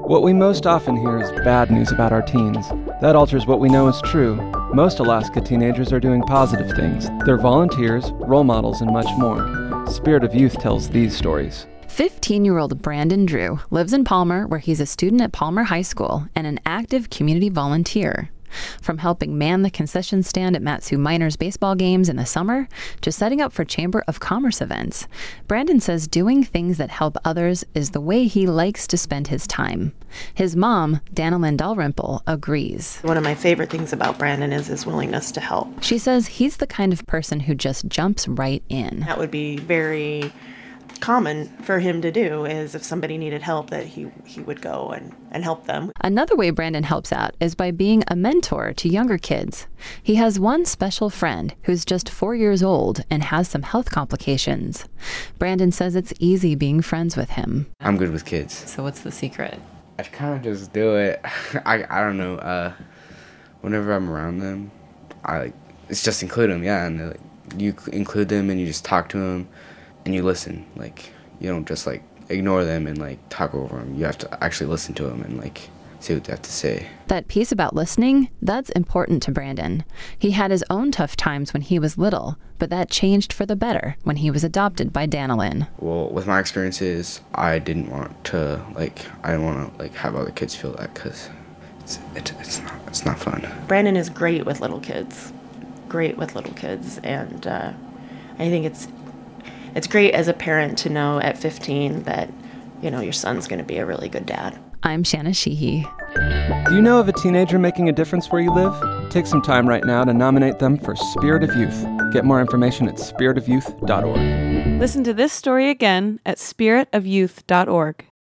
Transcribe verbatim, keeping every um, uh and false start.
What we most often hear is bad news about our teens. That alters what we know is true. Most Alaska teenagers are doing positive things. They're volunteers, role models, and much more. Spirit of Youth tells these stories. fifteen-year-old Brandon Drew lives in Palmer, where he's a student at Palmer High School and an active community volunteer. From helping man the concession stand at Mat-Su Miners baseball games in the summer to setting up for Chamber of Commerce events, Brandon says doing things that help others is the way he likes to spend his time. His mom, Danalyn Dalrymple, agrees. One of my favorite things about Brandon is his willingness to help. She says he's the kind of person who just jumps right in. That would be very common for him to do, is if somebody needed help, that he, he would go and, and help them. Another way Brandon helps out is by being a mentor to younger kids. He has one special friend who's just four years old and has some health complications. Brandon says it's easy being friends with him. I'm good with kids. So what's the secret? I kind of just do it. I I don't know. Uh, whenever I'm around them, I like it's just include them. Yeah, and like, you include them and you just talk to them. And you listen, like, you don't just, like, ignore them and, like, talk over them. You have to actually listen to them and, like, see what they have to say. That piece about listening, that's important to Brandon. He had his own tough times when he was little, but that changed for the better when he was adopted by Danalyn. Well, with my experiences, I didn't want to, like, I didn't want to, like, have other kids feel that because it's, it, it's, not, it's not fun. Brandon is great with little kids, great with little kids, and uh, I think it's It's great as a parent to know at fifteen that, you know, your son's going to be a really good dad. I'm Shanna Sheehy. Do you know of a teenager making a difference where you live? Take some time right now to nominate them for Spirit of Youth. Get more information at spirit of youth dot org. Listen to this story again at spirit of youth dot org.